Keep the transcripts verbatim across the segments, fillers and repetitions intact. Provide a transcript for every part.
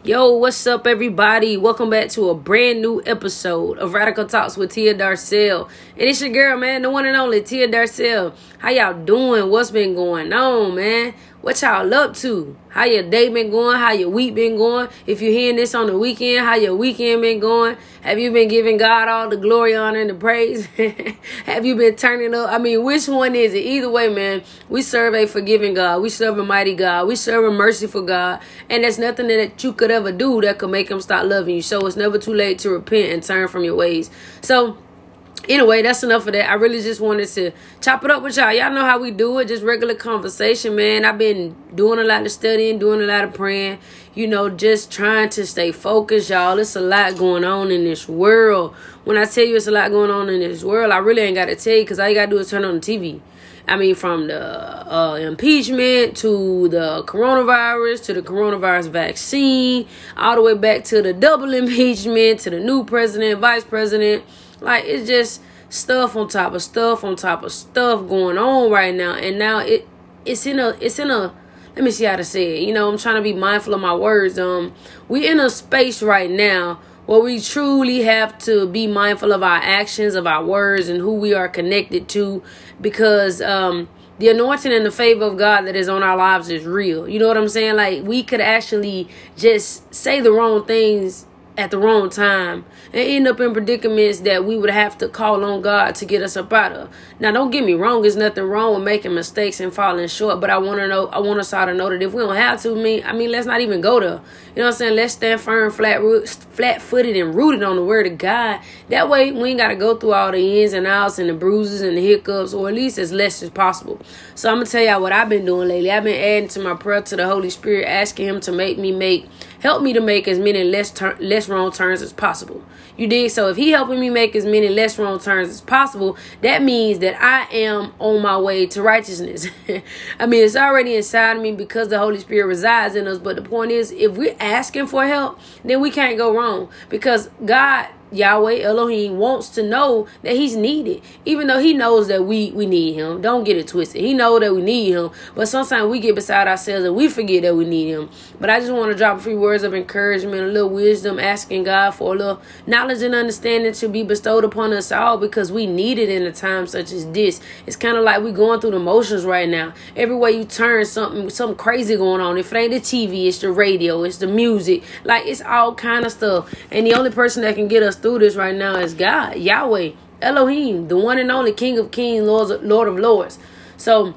Yo, what's up, everybody? Welcome back to a brand new episode of Radical Talks with Tia Darcel. And it's your girl, man, the one and only Tia Darcel. How y'all doing? What's been going on, man? What y'all up to? How your day been going? How your week been going? If you're hearing this on the weekend, how your weekend been going? Have you been giving God all the glory, honor, and the praise? Have you been turning up? I mean, which one is it? Either way, man, we serve a forgiving God. We serve a mighty God. We serve a merciful God. And there's nothing that you could ever do that could make him stop loving you. So it's never too late to repent and turn from your ways. So anyway, that's enough of that. I really just wanted to chop it up with y'all. Y'all know how we do it. Just regular conversation, man. I've been doing a lot of studying, doing a lot of praying, you know, just trying to stay focused, y'all. It's a lot going on in this world. When I tell you it's a lot going on in this world, I really ain't got to tell you, because all you got to do is turn on the T V. I mean, from the uh, impeachment to the coronavirus to the coronavirus vaccine, all the way back to the double impeachment, to the new president, vice president. Like, it's just stuff on top of stuff on top of stuff going on right now. And now it it's in a it's in a let me see how to say it. You know, I'm trying to be mindful of my words. Um, we in a space right now where we truly have to be mindful of our actions, of our words, and who we are connected to, because um the anointing and the favor of God that is on our lives is real. You know what I'm saying? Like, we could actually just say the wrong things at the wrong time and end up in predicaments that we would have to call on God to get us up out of. Now, don't get me wrong. There's nothing wrong with making mistakes and falling short. But I want to know, I want us all to know that if we don't have to, I mean, I mean, let's not even go there. You know what I'm saying? Let's stand firm, flat, flat footed and rooted on the word of God. That way, we ain't got to go through all the ins and outs and the bruises and the hiccups, or at least as less as possible. So I'm going to tell y'all what I've been doing lately. I've been adding to my prayer to the Holy Spirit, asking him to make me make, help me to make as many less, tur- less wrong turns as possible. You dig? So if he helping me make as many less wrong turns as possible, that means that I am on my way to righteousness. I mean, it's already inside of me because the Holy Spirit resides in us. But the point is, if we're asking for help, then we can't go wrong, because God, Yahweh Elohim, wants to know that he's needed, even though he knows that we we need him. Don't get it twisted. He knows that we need him, but sometimes we get beside ourselves and we forget that we need him. But I just want to drop a few words of encouragement, a little wisdom, asking God for a little knowledge and understanding to be bestowed upon us all, because we need it in a time such as this. It's kind of like we're going through the motions right now. Everywhere you turn, something something crazy going on. If it ain't the T V, it's the radio, it's the music. Like, it's all kind of stuff. And the only person that can get us through this right now is God, Yahweh Elohim, the one and only King of Kings, Lord, Lord of Lords. So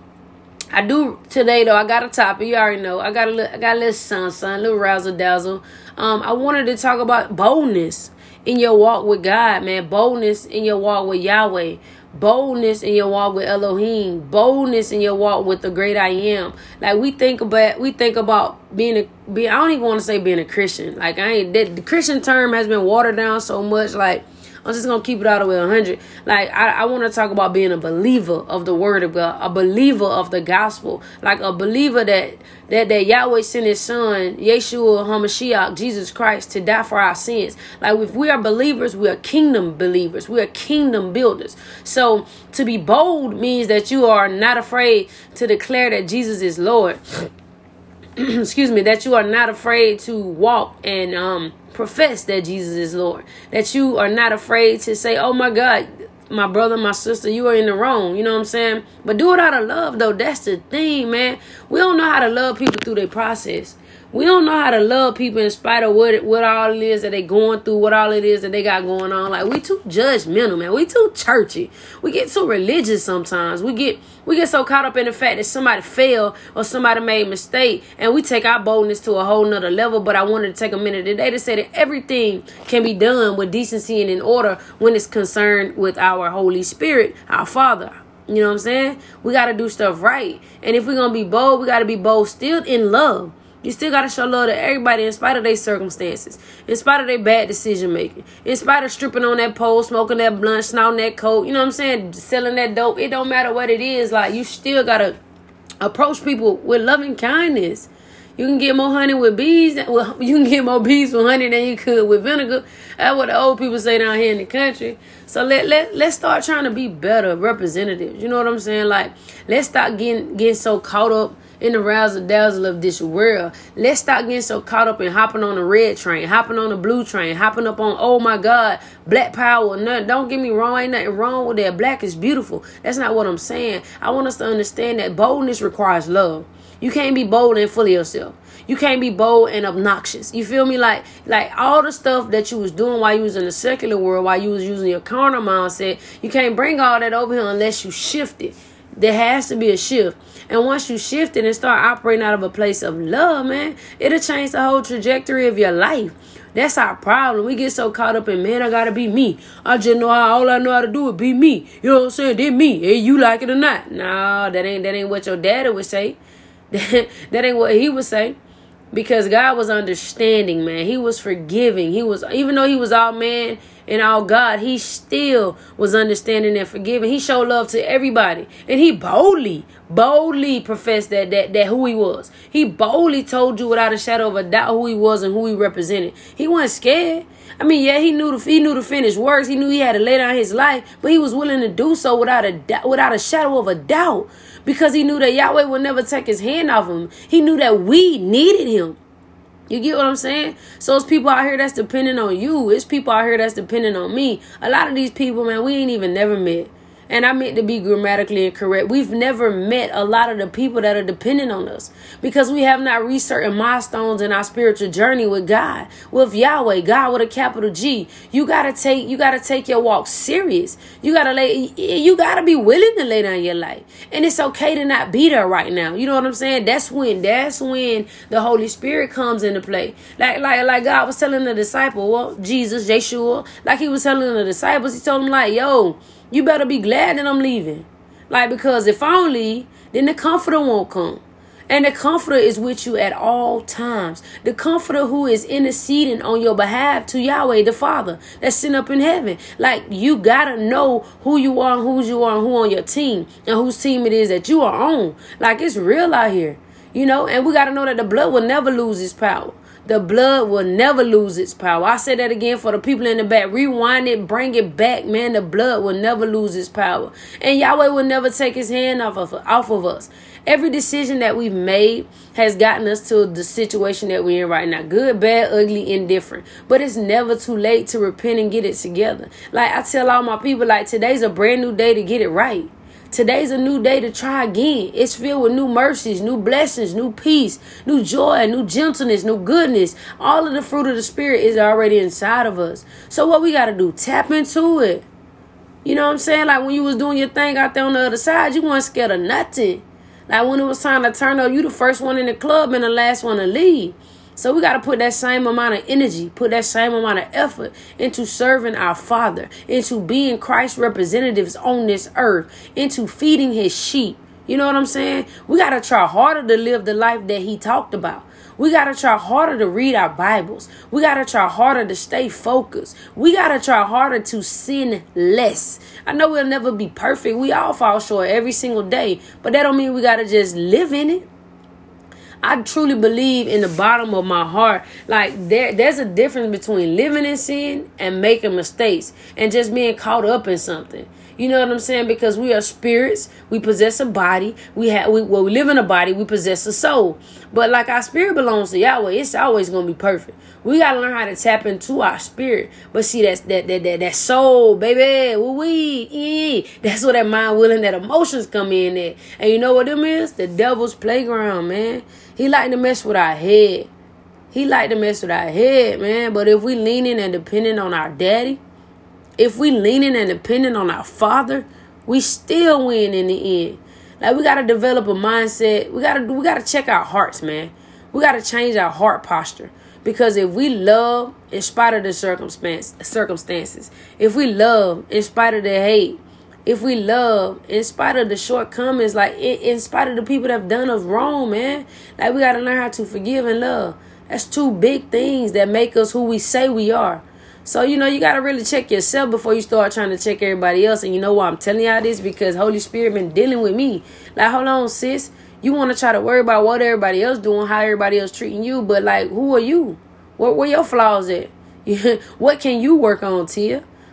I do today, though. I got a topic. You already know. I got a little, I got a little sun, sun, a little razzle dazzle. Um, I wanted to talk about boldness in your walk with God, man. Boldness in your walk with Yahweh. Boldness in your walk with Elohim. Boldness in your walk with the great I am. Like, we think about, we think about being a, be, I don't even want to say being a Christian. Like, I ain't, that, the Christian term has been watered down so much. Like, I'm just going to keep it all the way one hundred. Like, I, I want to talk about being a believer of the word of God, a believer of the gospel, like a believer that, that, that Yahweh sent his son, Yeshua HaMashiach, Jesus Christ, to die for our sins. Like, if we are believers, we are kingdom believers. We are kingdom builders. So to be bold means that you are not afraid to declare that Jesus is Lord. Excuse me, that you are not afraid to walk and, um, profess that Jesus is Lord, that you are not afraid to say, oh my God, my brother, my sister, you are in the wrong. You know what I'm saying? But do it out of love, though. That's the thing, man. We don't know how to love people through their process. We don't know how to love people in spite of what what all it is that they going through, what all it is that they got going on. Like, we too judgmental, man. We too churchy. We get too religious sometimes. We get we get so caught up in the fact that somebody failed or somebody made a mistake, and we take our boldness to a whole nother level. But I wanted to take a minute today to say that everything can be done with decency and in order when it's concerned with our Holy Spirit, our Father. You know what I'm saying? We got to do stuff right. And if we're going to be bold, we got to be bold still in love. You still got to show love to everybody in spite of their circumstances, in spite of their bad decision making, in spite of stripping on that pole, smoking that blunt, snorting that coke, you know what I'm saying, selling that dope. It don't matter what it is. Like, you still got to approach people with loving kindness. You can get more honey with bees. Well, you can get more bees with honey than you could with vinegar. That's what the old people say down here in the country. So let, let, let's start trying to be better representatives. You know what I'm saying? Like, let's stop getting, getting so caught up in the razzle dazzle of this world. Let's stop getting so caught up in hopping on the red train, hopping on the blue train, hopping up on, oh my God, black power. Nothing. Don't get me wrong. Ain't nothing wrong with that. Black is beautiful. That's not what I'm saying. I want us to understand that boldness requires love. You can't be bold and full of yourself. You can't be bold and obnoxious. You feel me? Like, like all the stuff that you was doing while you was in the secular world, while you was using your carnal mindset, you can't bring all that over here unless you shift it. There has to be a shift. And once you shift it and start operating out of a place of love, man, it'll change the whole trajectory of your life. That's our problem. We get so caught up in, man, I gotta be me. I just know how, all I know how to do is be me. You know what I'm saying? They me. Hey, you like it or not? No, that ain't that ain't what your daddy would say. That ain't what he would say. Because God was understanding, man. He was forgiving. He was, even though he was all man and all God, he still was understanding and forgiving. He showed love to everybody. And he boldly, boldly professed that, that, that who he was. He boldly told you without a shadow of a doubt who he was and who he represented. He wasn't scared. I mean, yeah, he knew the, he knew the finished works. He knew he had to lay down his life, but he was willing to do so without a without a shadow of a doubt, because he knew that Yahweh would never take his hand off him. He knew that we needed him. You get what I'm saying? So it's people out here that's depending on you. It's people out here that's depending on me. A lot of these people, man, we ain't even never met. And I meant to be grammatically incorrect. We've never met a lot of the people that are dependent on us, because we have not reached certain milestones in our spiritual journey with God, with Yahweh, God with a capital G. You gotta take, you gotta take your walk serious. You gotta lay, you gotta be willing to lay down your life, and it's okay to not be there right now. You know what I'm saying? That's when, that's when the Holy Spirit comes into play. Like, like, like God was telling the disciple, well, Jesus, Yeshua, like he was telling the disciples, he told them like, yo, you better be glad that I'm leaving. Like, because if I don't leave, then the Comforter won't come. And the Comforter is with you at all times. The Comforter who is interceding on your behalf to Yahweh, the Father, that's sitting up in heaven. Like, you got to know who you are and who you are and who on your team and whose team it is that you are on. Like, it's real out here, you know, and we got to know that the blood will never lose its power. The blood will never lose its power. I say that again for the people in the back. Rewind it, bring it back, man. The blood will never lose its power. And Yahweh will never take his hand off of, off of us. Every decision that we've made has gotten us to the situation that we're in right now. Good, bad, ugly, indifferent. But it's never too late to repent and get it together. Like I tell all my people, like, today's a brand new day to get it right. Today's a new day to try again. It's filled with new mercies, new blessings, new peace, new joy, new gentleness, new goodness. All of the fruit of the Spirit is already inside of us. So what we got to do? Tap into it. You know what I'm saying? Like when you was doing your thing out there on the other side, you weren't scared of nothing. Like when it was time to turn up, you the first one in the club and the last one to leave. So we got to put that same amount of energy, put that same amount of effort into serving our Father, into being Christ's representatives on this earth, into feeding his sheep. You know what I'm saying? We got to try harder to live the life that he talked about. We got to try harder to read our Bibles. We got to try harder to stay focused. We got to try harder to sin less. I know we'll never be perfect. We all fall short every single day, but that don't mean we got to just live in it. I truly believe in the bottom of my heart, like there, there's a difference between living in sin and making mistakes and just being caught up in something. You know what I'm saying? Because we are spirits. We possess a body. We have, we, well, we live in a body. We possess a soul. But like our spirit belongs to Yahweh, it's always going to be perfect. We got to learn how to tap into our spirit. But see, that's that that that, that soul, baby. Woo-wee. That's where that mind, will, and that emotions come in there. And you know what them is? The devil's playground, man. He like to mess with our head. He like to mess with our head, man. But if we leaning and depending on our daddy, if we leaning and depending on our Father, we still win in the end. Like we gotta develop a mindset. We gotta we gotta check our hearts, man. We gotta change our heart posture. Because if we love in spite of the circumstance, circumstances, if we love in spite of the hate, if we love in spite of the shortcomings, like in, in spite of the people that have done us wrong, man, like we gotta learn how to forgive and love. That's two big things that make us who we say we are. So, you know, you got to really check yourself before you start trying to check everybody else. And you know why I'm telling y'all this? Because Holy Spirit been dealing with me. Like, hold on, sis. You want to try to worry about what everybody else doing, how everybody else treating you. But, like, who are you? Where, where your flaws at? What can you work on, Tia?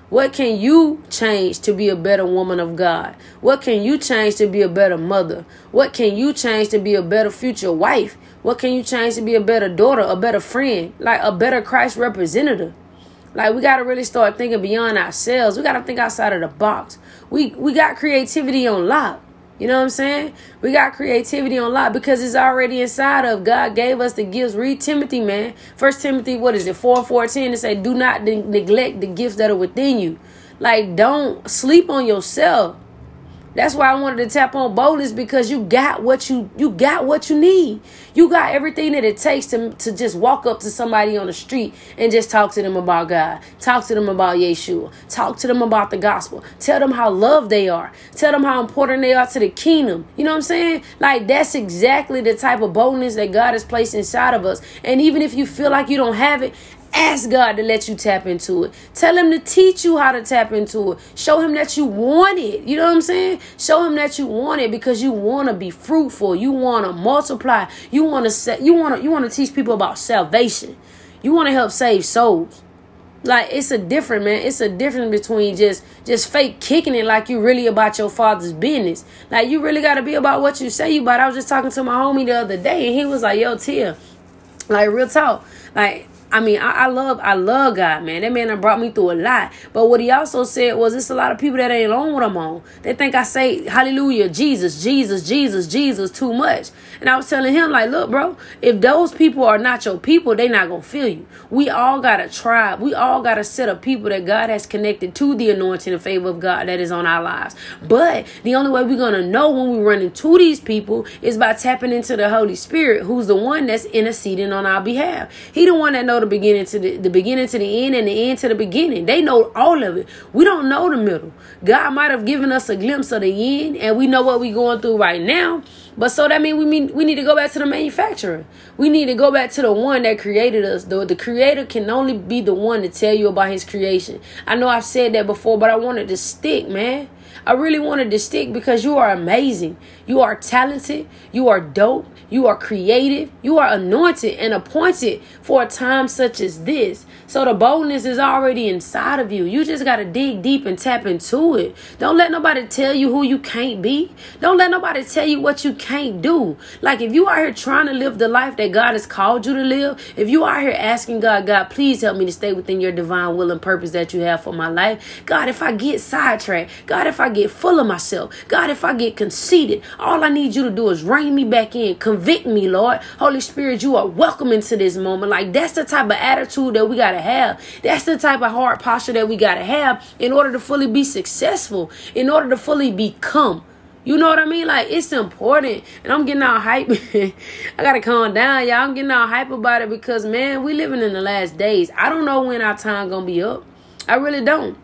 What can you change to be a better woman of God? What can you change to be a better mother? What can you change to be a better future wife? What can you change to be a better daughter, a better friend, like a better Christ representative? Like, we got to really start thinking beyond ourselves. We got to think outside of the box. We we got creativity on lock. You know what I'm saying? We got creativity on lock because it's already inside of. God gave us the gifts. Read Timothy, man. First Timothy, what is it? four fourteen, it say, do not de- neglect the gifts that are within you. Like, don't sleep on yourself. That's why I wanted to tap on boldness, because you got what you you got what you need. You got everything that it takes to, to just walk up to somebody on the street and just talk to them about God. Talk to them about Yeshua. Talk to them about the gospel. Tell them how loved they are. Tell them how important they are to the kingdom. You know what I'm saying? Like, that's exactly the type of boldness that God has placed inside of us. And even if you feel like you don't have it, ask God to let you tap into it. Tell him to teach you how to tap into it. Show him that you want it. You know what I'm saying? Show him that you want it, because you want to be fruitful. You want to multiply. You want to set, you want to you want to teach people about salvation. You want to help save souls. Like, it's a different, man. It's a difference between just just fake kicking it like you really about your father's business. Like, you really got to be about what you say you about. I was just talking to my homie the other day, and he was like, yo, Tia, like, real talk. Like, I mean, I, I love I love God, man. That man done brought me through a lot. But what he also said was, it's a lot of people that ain't on what I'm on. They think I say, hallelujah, Jesus, Jesus, Jesus, Jesus too much. And I was telling him, like, look, bro, if those people are not your people, they not going to feel you. We all got a tribe. We all got a set of people that God has connected to the anointing and favor of God that is on our lives. But the only way we're going to know when we run into these people is by tapping into the Holy Spirit, who's the one that's interceding on our behalf. He the one that knows the beginning to the, the beginning to the end and the end to the beginning. They know all of it. We don't know the middle. God might have given us a glimpse of the end, and we know what we're going through right now. But so that means we mean we need to go back to the manufacturer. We need to go back to the one that created us. The, the creator can only be the one to tell you about his creation. I know I've said that before, but I wanted to stick, man. I really wanted to stick because you are amazing. You are talented. You are dope. You are creative. You are anointed and appointed for a time such as this. So the boldness is already inside of you. You just got to dig deep and tap into it. Don't let nobody tell you who you can't be. Don't let nobody tell you what you can't do. Like, if you are here trying to live the life that God has called you to live, if you are here asking God, God, please help me to stay within your divine will and purpose that you have for my life. God, if I get sidetracked, God, if I get full of myself, God, if I get conceited, all I need you to do is rein me back in. Convict me, Lord. Holy Spirit, you are welcome into this moment. Like, that's the type of attitude that we got to have. That's the type of heart posture that we got to have in order to fully be successful, in order to fully become. You know what I mean? Like, it's important. And I'm getting all hype. I got to calm down, y'all. I'm getting all hype about it because, man, we living in the last days. I don't know when our time going to be up. I really don't.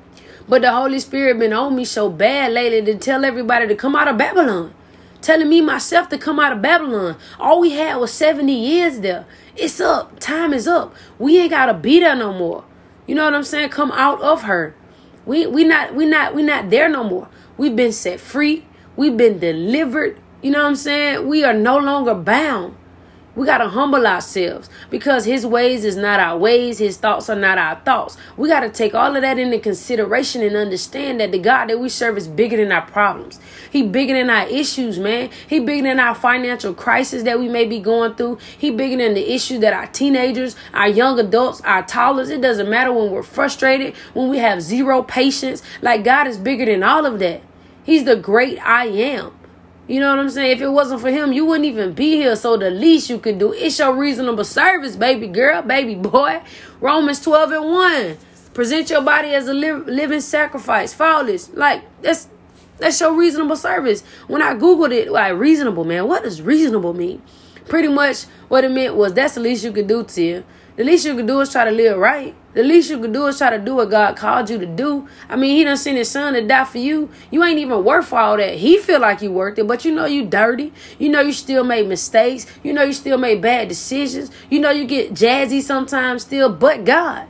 But the Holy Spirit been on me so bad lately to tell everybody to come out of Babylon. Telling me myself to come out of Babylon. All we had was seventy years there. It's up. Time is up. We ain't got to be there no more. You know what I'm saying? Come out of her. We we not we not we not there no more. We've been set free. We've been delivered. You know what I'm saying? We are no longer bound. We got to humble ourselves because his ways is not our ways. His thoughts are not our thoughts. We got to take all of that into consideration and understand that the God that we serve is bigger than our problems. He bigger than our issues, man. He bigger than our financial crisis that we may be going through. He bigger than the issue that our teenagers, our young adults, our toddlers, it doesn't matter when we're frustrated, when we have zero patience. Like, God is bigger than all of that. He's the great I am. You know what I'm saying? If it wasn't for him, you wouldn't even be here. So the least you could do, it's your reasonable service, baby girl, baby boy. Romans twelve and one. Present your body as a li- living sacrifice, flawless. Like, that's that's your reasonable service. When I Googled it, like, reasonable, man, what does reasonable mean? Pretty much what it meant was that's the least you could do, Tia. The least you could do is try to live right. The least you could do is try to do what God called you to do. I mean, he done sent his son to die for you. You ain't even worth all that. He feel like you worth it, but you know you dirty. You know you still made mistakes. You know you still made bad decisions. You know you get jazzy sometimes still, but God.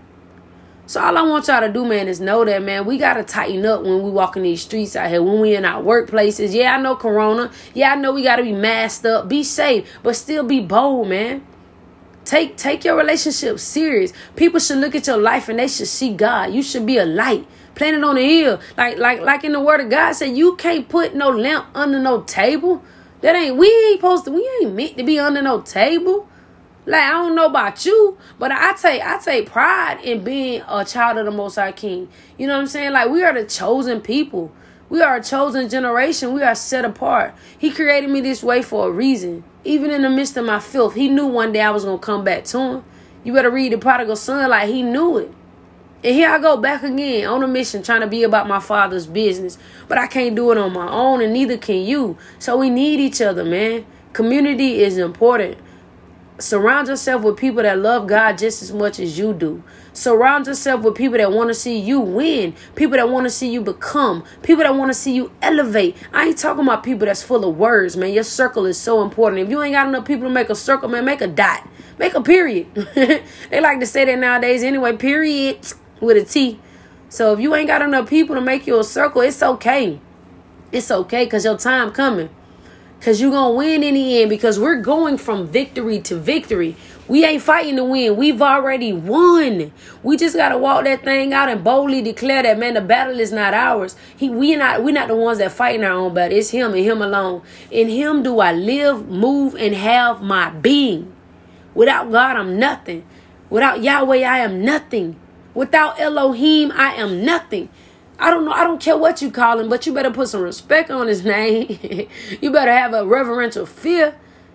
So all I want y'all to do, man, is know that, man, we got to tighten up when we walk in these streets out here, when we in our workplaces. Yeah, I know Corona. Yeah, I know we got to be masked up. Be safe, but still be bold, man. Take take your relationship serious. People should look at your life and they should see God. You should be a light planted on a hill. Like like like in the word of God said, you can't put no lamp under no table. That ain't we ain't supposed to we ain't meant to be under no table. Like, I don't know about you, but I take I take pride in being a child of the Most High King. You know what I'm saying? Like, we are the chosen people. We are a chosen generation. We are set apart. He created me this way for a reason. Even in the midst of my filth, he knew one day I was going to come back to him. You better read the prodigal son like he knew it. And here I go back again on a mission trying to be about my father's business. But I can't do it on my own, and neither can you. So we need each other, man. Community is important. Surround yourself with people that love God just as much as you do. Surround yourself with people that want to see you win. People that want to see you become. People that want to see you elevate. I ain't talking about people that's full of words, man. Your circle is so important. If you ain't got enough people to make a circle, man, make a dot. Make a period. They like to say that nowadays anyway. Period with a T. So if you ain't got enough people to make you a circle, it's okay. It's okay because your time coming. Because you're going to win in the end, because we're going from victory to victory. We ain't fighting to win. We've already won. We just got to walk that thing out and boldly declare that, man, the battle is not ours. He, we not, we're not the ones that fighting our own battle. It's him and him alone. In him do I live, move, and have my being. Without God, I'm nothing. Without Yahweh, I am nothing. Without Elohim, I am nothing. I don't know. I don't care what you call him, but you better put some respect on his name. You better have a reverential fear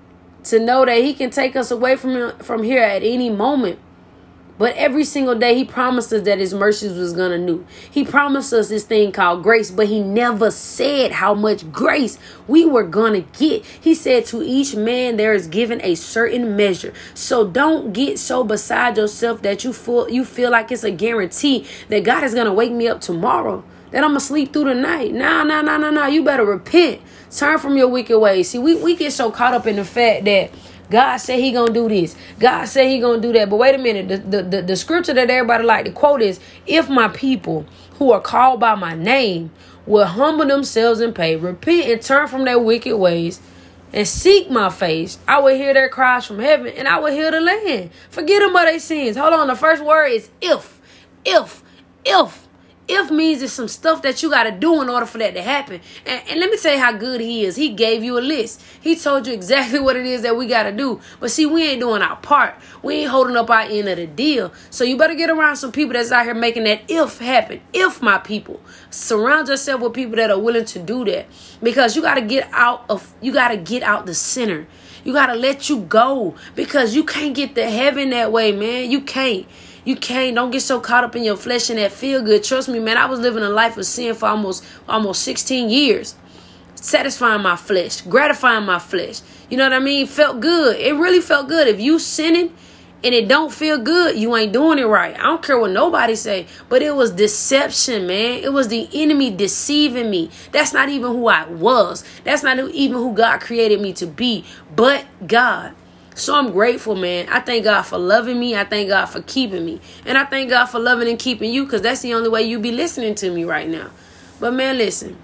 to know that he can take us away from him, from here at any moment. But every single day he promised us that his mercies was going to new. He promised us this thing called grace, but he never said how much grace we were going to get. He said to each man there is given a certain measure. So don't get so beside yourself that you feel, you feel like it's a guarantee that God is going to wake me up tomorrow, that I'm going to sleep through the night. Nah, nah, nah, nah, nah. You better repent. Turn from your wicked ways. See, we, we get so caught up in the fact that God said he gonna do this. God said he gonna do that. But wait a minute. The, the, the, the scripture that everybody like to quote is, if my people who are called by my name will humble themselves and pay, repent and turn from their wicked ways and seek my face, I will hear their cries from heaven and I will heal the land. Forget them of their sins. Hold on. The first word is if, if, if. If means it's some stuff that you got to do in order for that to happen. And, and let me tell you how good he is. He gave you a list. He told you exactly what it is that we got to do. But see, we ain't doing our part. We ain't holding up our end of the deal. So you better get around some people that's out here making that if happen. If my people. Surround yourself with people that are willing to do that. Because you got to get out of, you got to get out the center. You got to let you go. Because you can't get to heaven that way, man. You can't. You can't. Don't get so caught up in your flesh and that feel good. Trust me, man. I was living a life of sin for almost almost sixteen years. Satisfying my flesh. Gratifying my flesh. You know what I mean? Felt good. It really felt good. If you sinning and it don't feel good, you ain't doing it right. I don't care what nobody say. But it was deception, man. It was the enemy deceiving me. That's not even who I was. That's not even who God created me to be. But God. So I'm grateful, man. I thank God for loving me. I thank God for keeping me. And I thank God for loving and keeping you, because that's the only way you be listening to me right now. But, man, listen.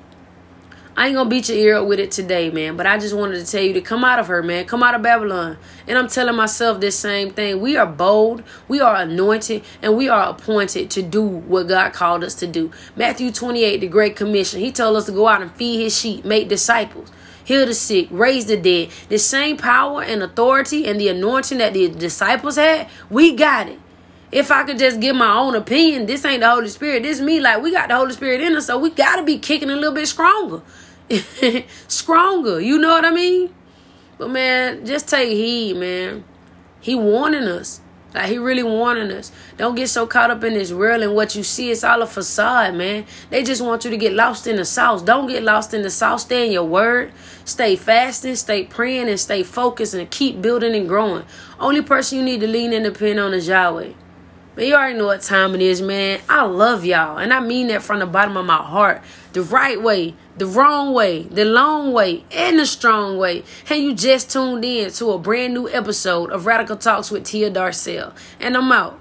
I ain't going to beat your ear up with it today, man. But I just wanted to tell you to come out of her, man. Come out of Babylon. And I'm telling myself this same thing. We are bold. We are anointed. And we are appointed to do what God called us to do. Matthew twenty-eight, the Great Commission. He told us to go out and feed his sheep, make disciples. Heal the sick, raise the dead. The same power and authority and the anointing that the disciples had, we got it. If I could just give my own opinion, this ain't the Holy Spirit. This me. Like, we got the Holy Spirit in us, so we got to be kicking a little bit stronger. Stronger. You know what I mean? But, man, just take heed, man. He warning us. Like, he really warning us. Don't get so caught up in this world and what you see. It's all a facade, man. They just want you to get lost in the sauce. Don't get lost in the sauce. Stay in your word. Stay fasting, stay praying, and stay focused and keep building and growing. Only person you need to lean and depend on is Yahweh. But you already know what time it is, man. I love y'all. And I mean that from the bottom of my heart. The right way, the wrong way, the long way, and the strong way. And you just tuned in to a brand new episode of Radical Talks with Tia Darcel. And I'm out.